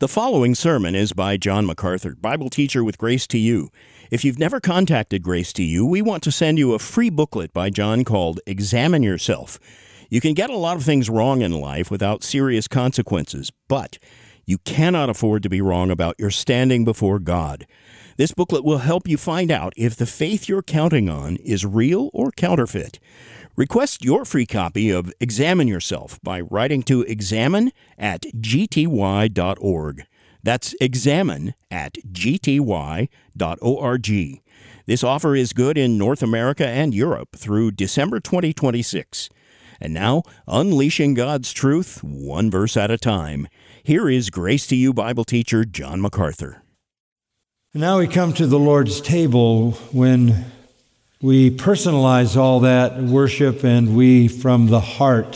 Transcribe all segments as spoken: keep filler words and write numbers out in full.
The following sermon is by John MacArthur, Bible teacher with Grace to You. If you've never contacted Grace to You, we want to send you a free booklet by John called Examine Yourself. You can get a lot of things wrong in life without serious consequences, but you cannot afford to be wrong about your standing before God. This booklet will help you find out if the faith you're counting on is real or counterfeit. Request your free copy of Examine Yourself by writing to examine at g t y dot org. That's examine at g t y dot org. This offer is good in North America and Europe through December twenty twenty-six. And now, unleashing God's truth, one verse at a time. Here is Grace to You Bible teacher John MacArthur. Now we come to the Lord's table when we personalize all that worship and we, from the heart,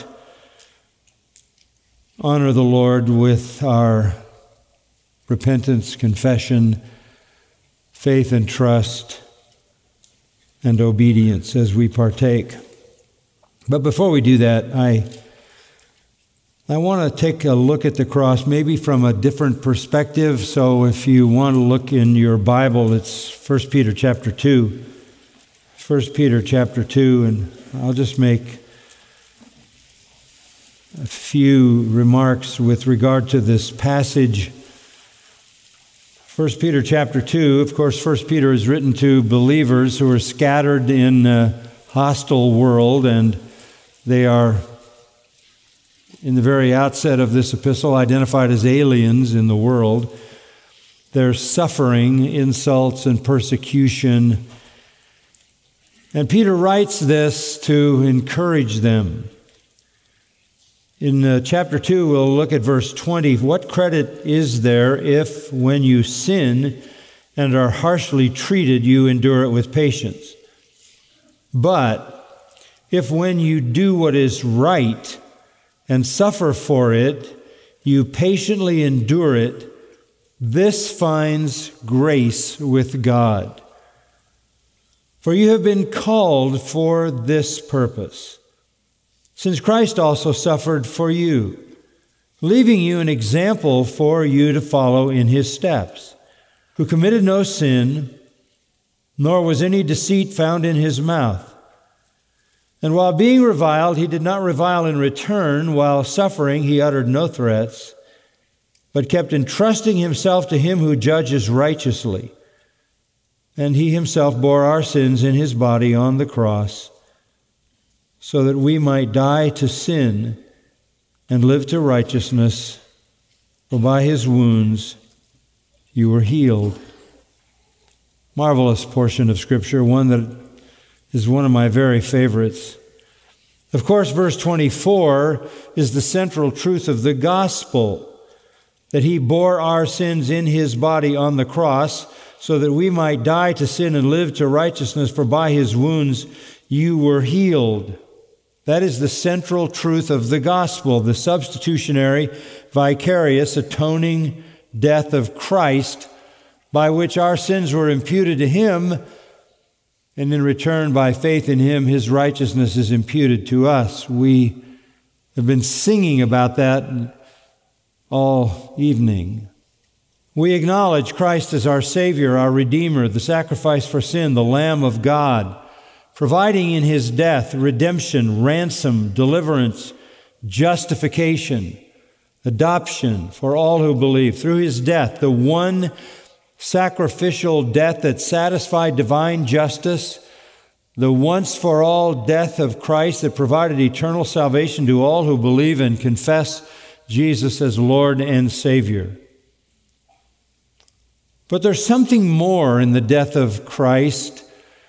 honor the Lord with our repentance, confession, faith and trust, and obedience as we partake. But before we do that, I I want to take a look at the cross maybe from a different perspective. So if you want to look in your Bible, it's First Peter chapter two. First Peter chapter two, and I'll just make a few remarks with regard to this passage. First Peter chapter two, of course, First Peter is written to believers who are scattered in a hostile world, and they are, in the very outset of this epistle, identified as aliens in the world. They're suffering insults and persecution. And Peter writes this to encourage them. In uh, chapter two, we'll look at verse twenty. What credit is there if, when you sin and are harshly treated, you endure it with patience? But if when you do what is right and suffer for it, you patiently endure it, this finds grace with God. For you have been called for this purpose, since Christ also suffered for you, leaving you an example for you to follow in his steps, who committed no sin, nor was any deceit found in his mouth. And while being reviled, he did not revile in return. While suffering, he uttered no threats, but kept entrusting himself to him who judges righteously. And he himself bore our sins in his body on the cross, so that we might die to sin and live to righteousness. For by his wounds you were healed. Marvelous portion of Scripture, one that is one of my very favorites. Of course, verse twenty-four is the central truth of the gospel, that he bore our sins in his body on the cross, so that we might die to sin and live to righteousness, for by his wounds you were healed. That is the central truth of the gospel, the substitutionary, vicarious, atoning death of Christ, by which our sins were imputed to him, and in return, by faith in him, his righteousness is imputed to us. We have been singing about that all evening. We acknowledge Christ as our Savior, our Redeemer, the sacrifice for sin, the Lamb of God, providing in his death redemption, ransom, deliverance, justification, adoption for all who believe. Through his death, the one sacrificial death that satisfied divine justice, the once-for-all death of Christ that provided eternal salvation to all who believe and confess Jesus as Lord and Savior. But there's something more in the death of Christ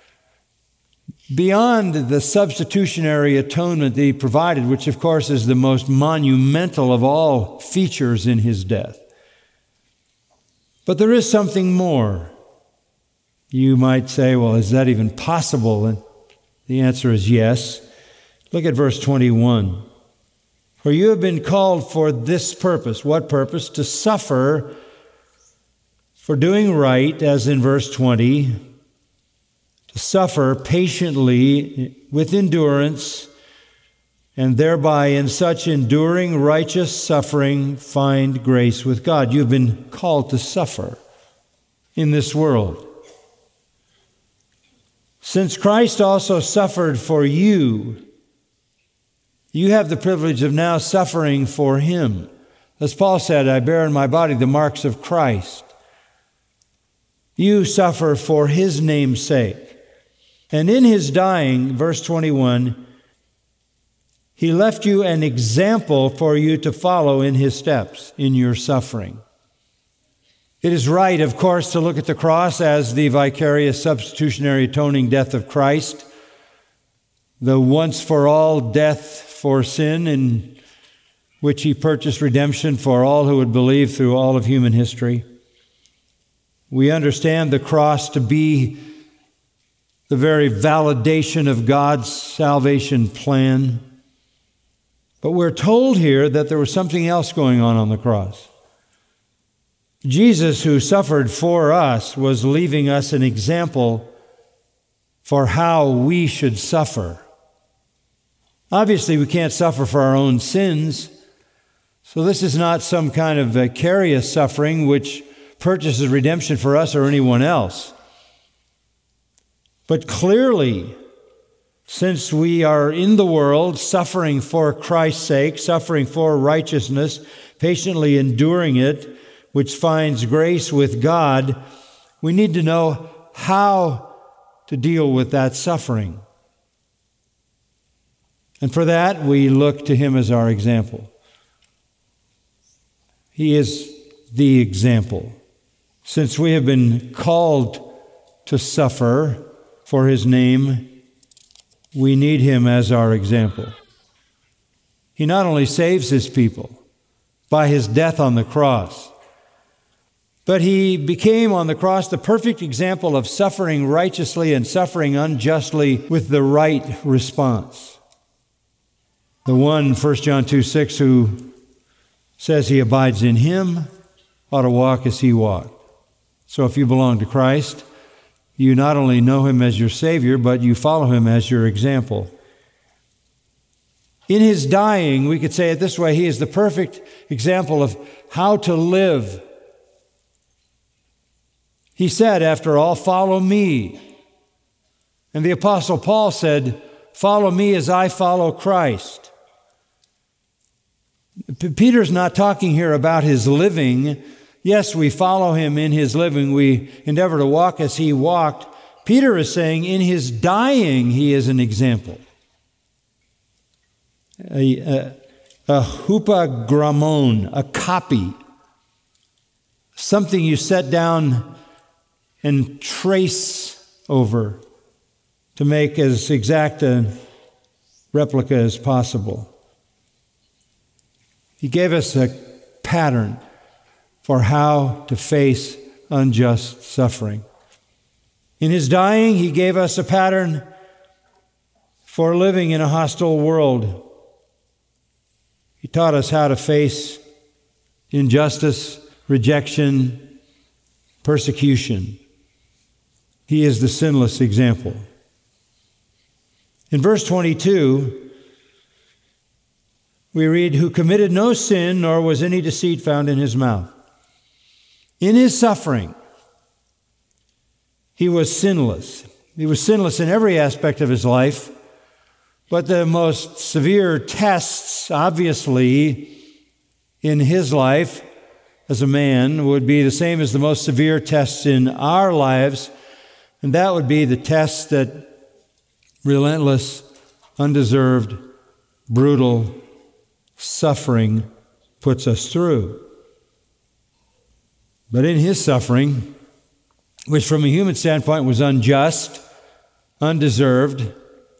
beyond the substitutionary atonement that he provided, which of course is the most monumental of all features in his death. But there is something more. You might say, well, is that even possible? And the answer is yes. Look at verse twenty-one. For you have been called for this purpose. What purpose? To suffer for doing right, as in verse twenty, to suffer patiently with endurance and thereby in such enduring righteous suffering find grace with God. You've been called to suffer in this world. Since Christ also suffered for you, you have the privilege of now suffering for him. As Paul said, I bear in my body the marks of Christ. You suffer for his name's sake. And in his dying, verse twenty-one, he left you an example for you to follow in his steps, in your suffering. It is right, of course, to look at the cross as the vicarious, substitutionary, atoning death of Christ, the once-for-all death for sin in which he purchased redemption for all who would believe through all of human history. We understand the cross to be the very validation of God's salvation plan. But we're told here that there was something else going on on the cross. Jesus, who suffered for us, was leaving us an example for how we should suffer. Obviously, we can't suffer for our own sins, so this is not some kind of vicarious suffering which purchases redemption for us or anyone else. But clearly, since we are in the world suffering for Christ's sake, suffering for righteousness, patiently enduring it, which finds grace with God, we need to know how to deal with that suffering. And for that, we look to him as our example. He is the example. Since we have been called to suffer for his name, we need him as our example. He not only saves his people by his death on the cross, but he became on the cross the perfect example of suffering righteously and suffering unjustly with the right response. The one, First John two six, who says he abides in him ought to walk as he walked. So if you belong to Christ, you not only know him as your Savior, but you follow him as your example. In his dying, we could say it this way, he is the perfect example of how to live. He said, after all, follow me. And the Apostle Paul said, follow me as I follow Christ. P- Peter's not talking here about his living. Yes, we follow him in his living. We endeavor to walk as he walked. Peter is saying in his dying, he is an example. A, a, a hupagrammon, a copy. Something you set down and trace over to make as exact a replica as possible. He gave us a pattern for how to face unjust suffering. In his dying, he gave us a pattern for living in a hostile world. He taught us how to face injustice, rejection, persecution. He is the sinless example. In verse twenty-two, we read, who committed no sin, nor was any deceit found in his mouth. In his suffering, he was sinless. He was sinless in every aspect of his life, but the most severe tests, obviously, in his life as a man would be the same as the most severe tests in our lives, and that would be the test that relentless, undeserved, brutal suffering puts us through. But in his suffering, which from a human standpoint was unjust, undeserved,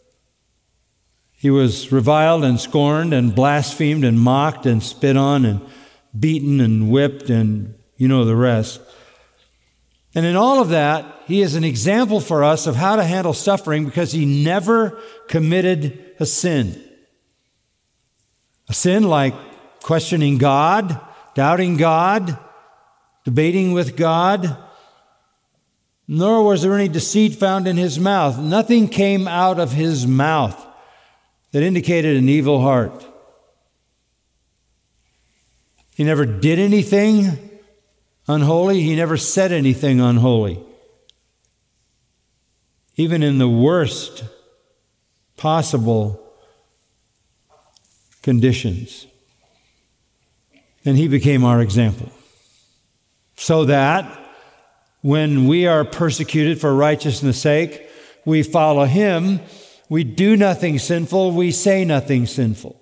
he was reviled and scorned and blasphemed and mocked and spit on and beaten and whipped and you know the rest. And in all of that, he is an example for us of how to handle suffering because he never committed a sin. A sin like questioning God, doubting God, debating with God. Nor was there any deceit found in his mouth. Nothing came out of his mouth that indicated an evil heart. He never did anything unholy. He never said anything unholy. Even in the worst possible conditions. And he became our example. So that when we are persecuted for righteousness' sake, we follow him. We do nothing sinful. We say nothing sinful.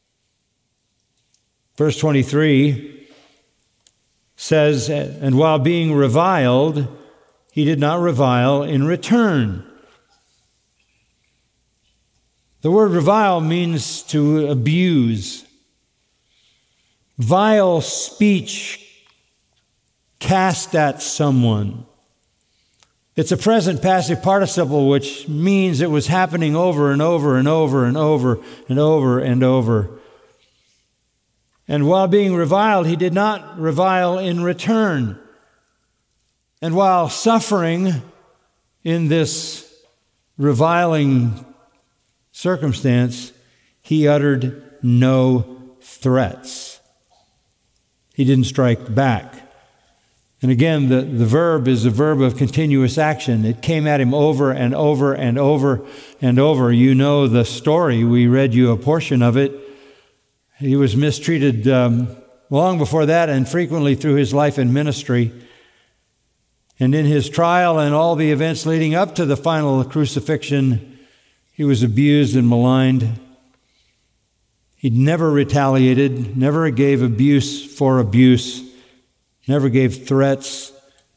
Verse twenty-three says, and while being reviled, he did not revile in return. The word revile means to abuse. Vile speech cast at someone. It's a present passive participle, which means it was happening over and over and over and over and over and over. And while being reviled, he did not revile in return. And while suffering in this reviling circumstance, he uttered no threats. He didn't strike back. And again, the, the verb is a verb of continuous action. It came at him over and over and over and over. You know the story. We read you a portion of it. He was mistreated um, long before that and frequently through his life and ministry. And in his trial and all the events leading up to the final crucifixion, he was abused and maligned. He never retaliated, never gave abuse for abuse, never gave threats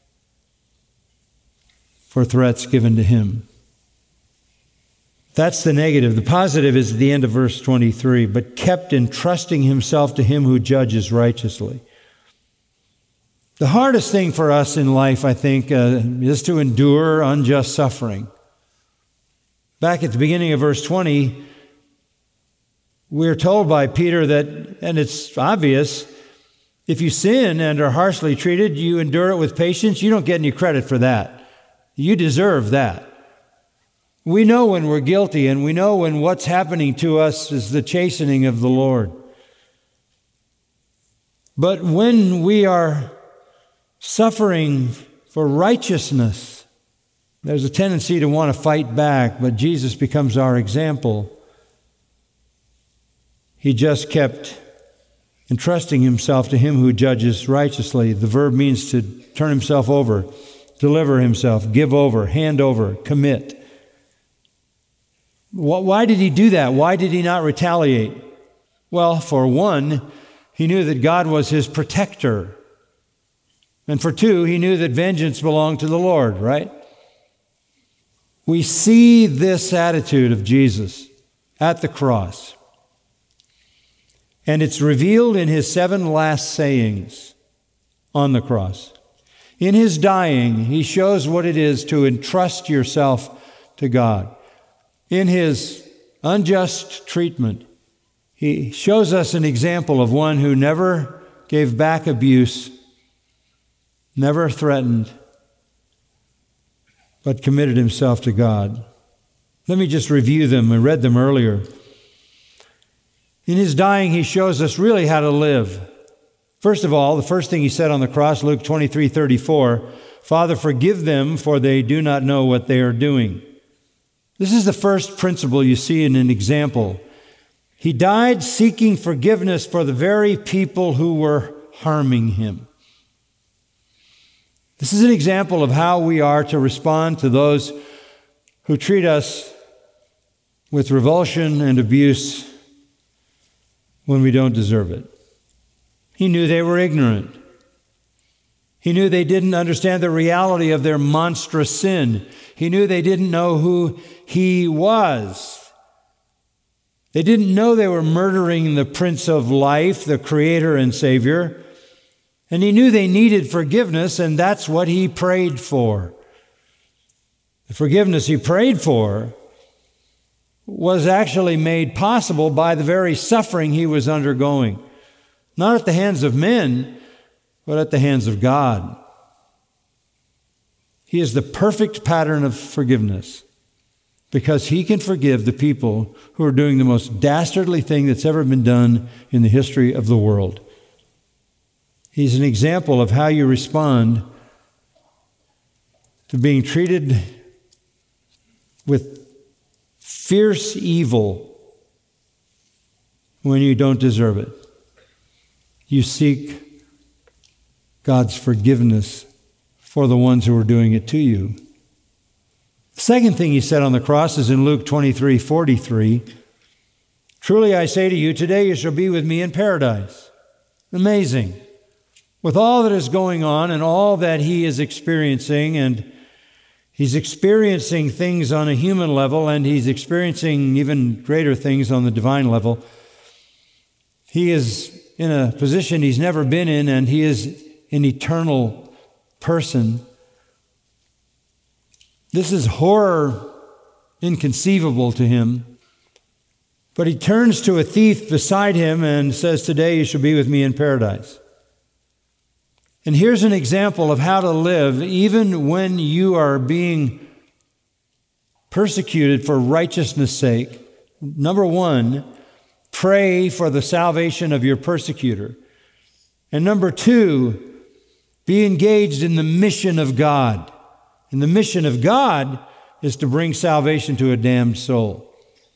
for threats given to him. That's the negative. The positive is at the end of verse twenty-three, but kept entrusting himself to him who judges righteously. The hardest thing for us in life, I think, uh, is to endure unjust suffering. Back at the beginning of verse twenty, we're told by Peter that, and it's obvious, if you sin and are harshly treated, you endure it with patience. You don't get any credit for that. You deserve that. We know when we're guilty, and we know when what's happening to us is the chastening of the Lord. But when we are suffering for righteousness, there's a tendency to want to fight back, but Jesus becomes our example. He just kept entrusting himself to him who judges righteously. The verb means to turn himself over, deliver himself, give over, hand over, commit. Why did he do that? Why did he not retaliate? Well, for one, he knew that God was his protector. And for two, he knew that vengeance belonged to the Lord, right? We see this attitude of Jesus at the cross. And it's revealed in his seven last sayings on the cross. In his dying, he shows what it is to entrust yourself to God. In his unjust treatment, he shows us an example of one who never gave back abuse, never threatened, but committed himself to God. Let me just review them. I read them earlier. In his dying, he shows us really how to live. First of all, the first thing he said on the cross, Luke twenty-three thirty-four, Father, forgive them, for they do not know what they are doing. This is the first principle you see in an example. He died seeking forgiveness for the very people who were harming him. This is an example of how we are to respond to those who treat us with revulsion and abuse when we don't deserve it. He knew they were ignorant. He knew they didn't understand the reality of their monstrous sin. He knew they didn't know who he was. They didn't know they were murdering the Prince of Life, the Creator and Savior. And he knew they needed forgiveness, and that's what he prayed for. The forgiveness he prayed for was actually made possible by the very suffering he was undergoing. Not at the hands of men, but at the hands of God. He is the perfect pattern of forgiveness. because he can forgive the people who are doing the most dastardly thing that's ever been done in the history of the world. He's an example of how you respond to being treated with fierce evil when you don't deserve it. You seek God's forgiveness for the ones who are doing it to you. The second thing he said on the cross is in Luke twenty-three forty-three. Truly I say to you, today you shall be with me in paradise. Amazing. With all that is going on and all that he is experiencing, and he's experiencing things on a human level, and he's experiencing even greater things on the divine level, he is in a position he's never been in, and he is an eternal person. This is horror inconceivable to him. But he turns to a thief beside him and says, today you shall be with me in paradise. And here's an example of how to live even when you are being persecuted for righteousness' sake. Number one, pray for the salvation of your persecutor. And number two, be engaged in the mission of God. And the mission of God is to bring salvation to a damned soul.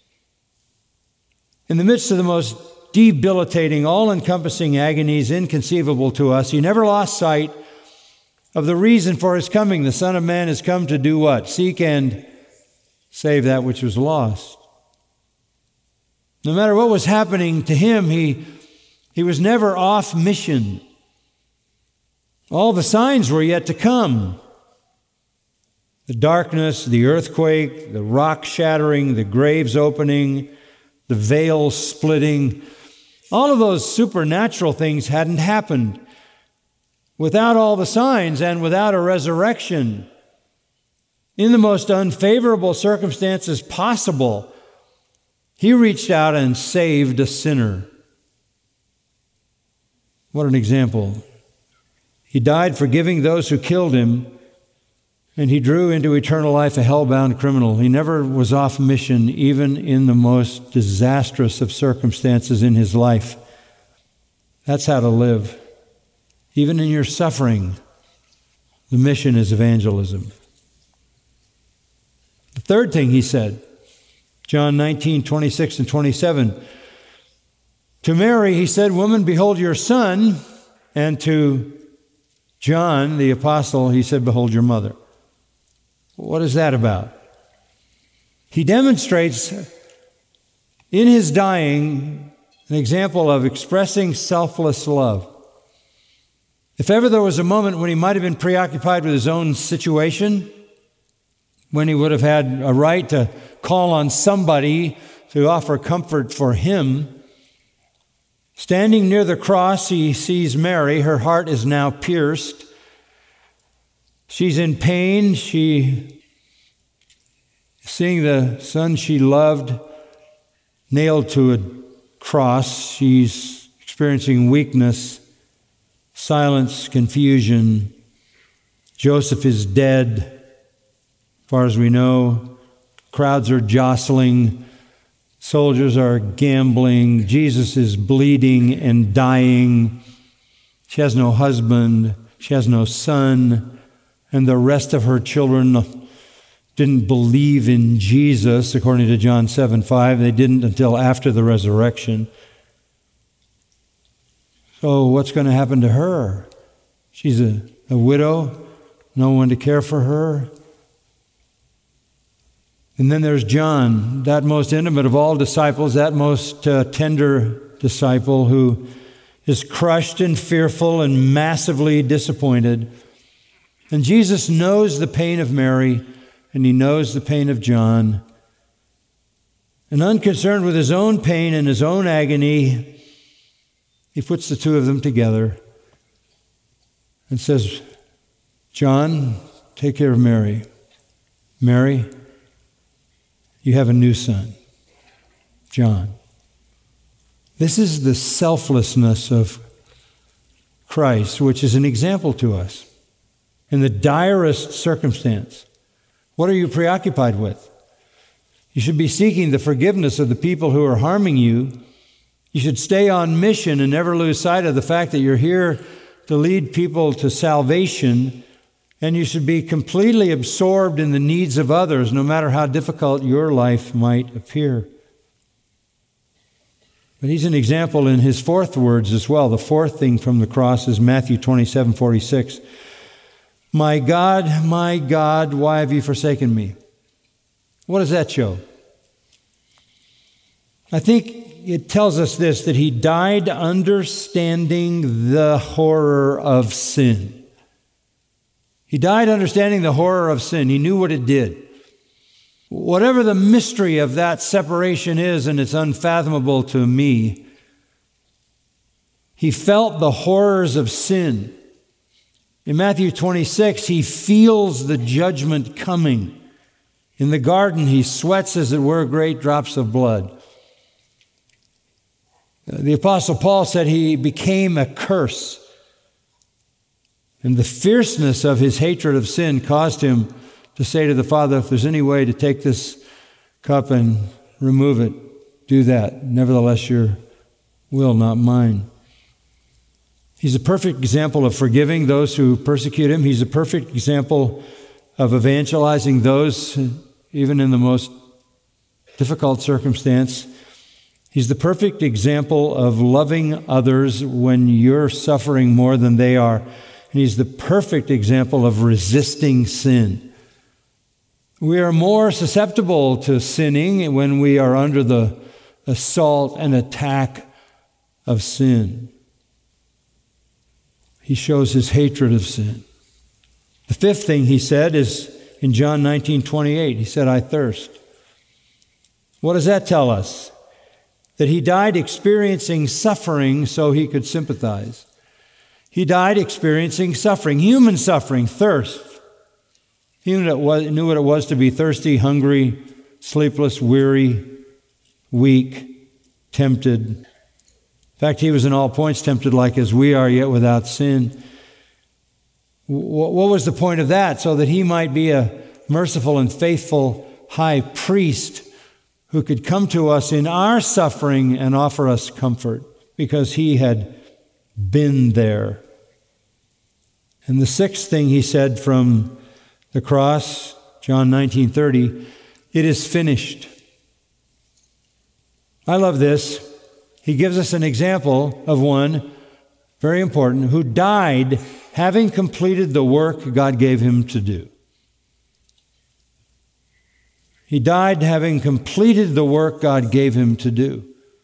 In the midst of the most debilitating, all-encompassing agonies inconceivable to us, he never lost sight of the reason for his coming. The Son of Man has come to do what? Seek and save that which was lost. No matter what was happening to him, he, he was never off mission. All the signs were yet to come. The darkness, the earthquake, the rock shattering, the graves opening, the veil splitting, all of those supernatural things hadn't happened. Without all the signs and without a resurrection, in the most unfavorable circumstances possible, he reached out and saved a sinner. What an example. He died forgiving those who killed him, and he drew into eternal life a hell-bound criminal. He never was off mission, even in the most disastrous of circumstances in his life. That's how to live. Even in your suffering, the mission is evangelism. The third thing he said, John nineteen, twenty-six and twenty-seven. To Mary, he said, woman, behold your son. And to John, the apostle, he said, behold your mother. What is that about? He demonstrates in his dying an example of expressing selfless love. If ever there was a moment when he might have been preoccupied with his own situation, when he would have had a right to call on somebody to offer comfort for him, standing near the cross, he sees Mary. Her heart is now pierced. She's in pain. She, seeing the son she loved nailed to a cross, she's experiencing weakness, silence, confusion. Joseph is dead, as far as we know. Crowds are jostling. Soldiers are gambling. Jesus is bleeding and dying. She has no husband. She has no son. And the rest of her children didn't believe in Jesus, according to John seven five. They didn't until after the resurrection. So what's going to happen to her? She's a, a widow, no one to care for her. And then there's John, that most intimate of all disciples, that most uh, tender disciple who is crushed and fearful and massively disappointed. And Jesus knows the pain of Mary, and he knows the pain of John. And unconcerned with his own pain and his own agony, he puts the two of them together and says, John, take care of Mary. Mary, you have a new son, John. This is the selflessness of Christ, which is an example to us. In the direst circumstance, what are you preoccupied with? You should be seeking the forgiveness of the people who are harming you. You should stay on mission and never lose sight of the fact that you're here to lead people to salvation. And you should be completely absorbed in the needs of others, no matter how difficult your life might appear. But he's an example in his fourth words as well. The fourth thing from the cross is Matthew twenty-seven forty-six. My God, my God, why have you forsaken me? What does that show? I think it tells us this, that he died understanding the horror of sin. He died understanding the horror of sin. He knew what it did. Whatever the mystery of that separation is, and it's unfathomable to me, he felt the horrors of sin. In Matthew twenty-six, he feels the judgment coming. In the garden, he sweats, as it were, great drops of blood. The Apostle Paul said he became a curse. And the fierceness of his hatred of sin caused him to say to the Father, if there's any way to take this cup and remove it, do that. Nevertheless, your will, not mine. He's a perfect example of forgiving those who persecute him. He's a perfect example of evangelizing those, even in the most difficult circumstance. He's the perfect example of loving others when you're suffering more than they are. And he's the perfect example of resisting sin. We are more susceptible to sinning when we are under the assault and attack of sin. He shows his hatred of sin. The fifth thing he said is in John nineteen twenty-eight. He said, I thirst. What does that tell us? That he died experiencing suffering so he could sympathize. He died experiencing suffering, human suffering, thirst. He knew what it was to be thirsty, hungry, sleepless, weary, weak, tempted. In fact, he was in all points tempted like as we are, yet without sin. What was the point of that? So that he might be a merciful and faithful high priest who could come to us in our suffering and offer us comfort, because he had been there. And the sixth thing he said from the cross, John nineteen thirty, it is finished. I love this. He gives us an example of one, very important, who died having completed the work God gave him to do. He died having completed the work God gave him to do.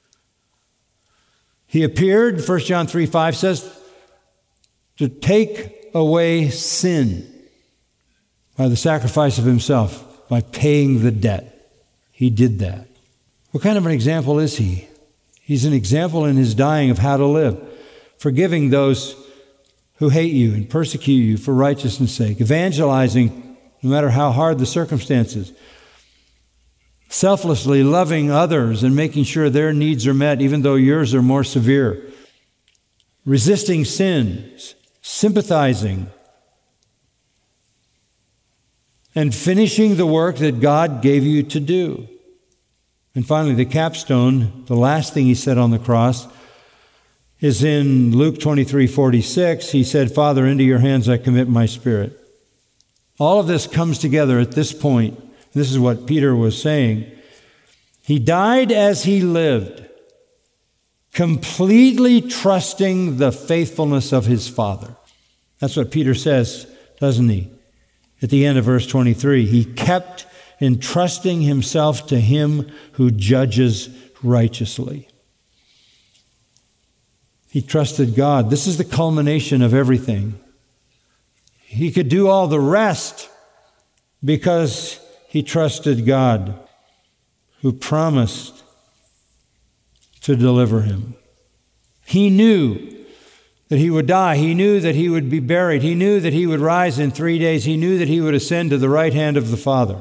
He appeared, First John three five says, to take away sin by the sacrifice of himself, by paying the debt. He did that. What kind of an example is he? He's an example in his dying of how to live, forgiving those who hate you and persecute you for righteousness' sake, evangelizing no matter how hard the circumstances, selflessly loving others and making sure their needs are met even though yours are more severe, resisting sins, sympathizing, and finishing the work that God gave you to do. And finally, the capstone, the last thing he said on the cross, is in Luke twenty-three forty-six. He said, Father, into your hands I commit my spirit. All of this comes together at this point. This is what Peter was saying. He died as he lived, completely trusting the faithfulness of his Father. That's what Peter says, doesn't he? At the end of verse twenty-three, he kept entrusting himself to him who judges righteously. He trusted God. This is the culmination of everything. He could do all the rest because he trusted God, who promised to deliver him. He knew that he would die. He knew that he would be buried. He knew that he would rise in three days. He knew that he would ascend to the right hand of the Father.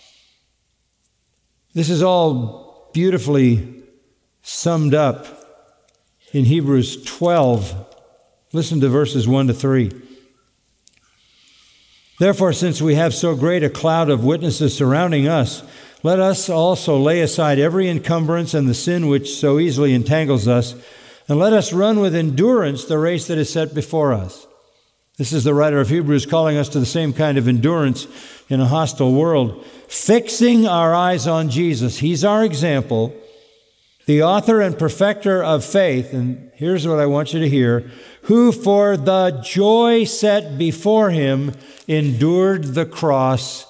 This is all beautifully summed up in Hebrews twelve. Listen to verses one to three. Therefore, since we have so great a cloud of witnesses surrounding us, let us also lay aside every encumbrance and the sin which so easily entangles us, and let us run with endurance the race that is set before us. This is the writer of Hebrews calling us to the same kind of endurance in a hostile world, fixing our eyes on Jesus. He's our example, the author and perfecter of faith. And here's what I want you to hear: who for the joy set before him endured the cross,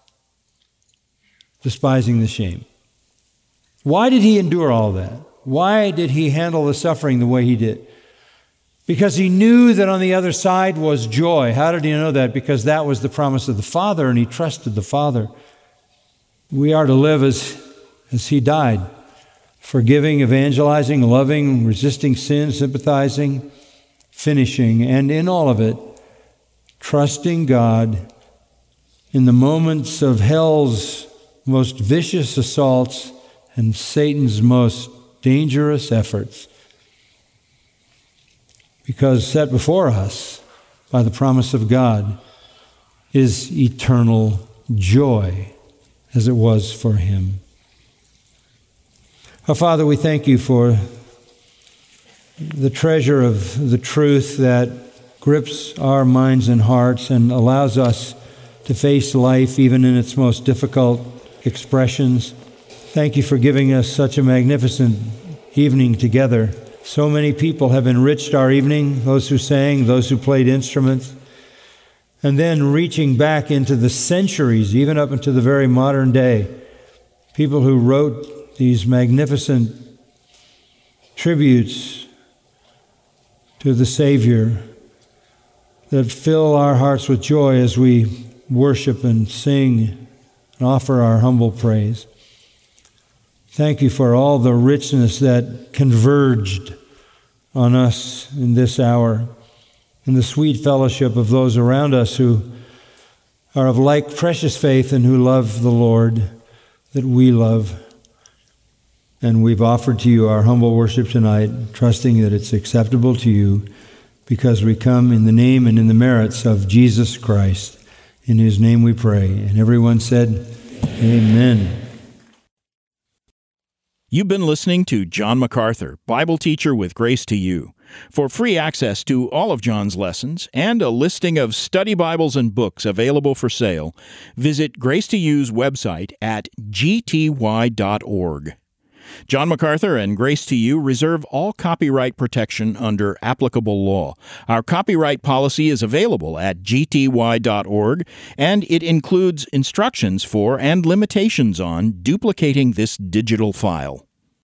despising the shame. Why did he endure all that? Why did he handle the suffering the way he did? Because he knew that on the other side was joy. How did he know that? Because that was the promise of the Father, and he trusted the Father. We are to live as, as he died, forgiving, evangelizing, loving, resisting sin, sympathizing, finishing, and in all of it, trusting God in the moments of hell's most vicious assaults and Satan's most dangerous efforts. Because set before us by the promise of God is eternal joy, as it was for him. Our Father, we thank you for the treasure of the truth that grips our minds and hearts and allows us to face life even in its most difficult expressions. Thank you for giving us such a magnificent evening together. So many people have enriched our evening, those who sang, those who played instruments, and then reaching back into the centuries, even up into the very modern day, people who wrote these magnificent tributes to the Savior that fill our hearts with joy as we worship and sing and offer our humble praise. Thank you for all the richness that converged on us in this hour, and the sweet fellowship of those around us who are of like precious faith and who love the Lord that we love. And we've offered to you our humble worship tonight, trusting that it's acceptable to you, because we come in the name and in the merits of Jesus Christ. In his name we pray. And everyone said, Amen. You've been listening to John MacArthur, Bible teacher with Grace to You. For free access to all of John's lessons and a listing of study Bibles and books available for sale, visit Grace to You's website at g t y dot org. John MacArthur and Grace to You reserve all copyright protection under applicable law. Our copyright policy is available at g t y dot org, and it includes instructions for and limitations on duplicating this digital file.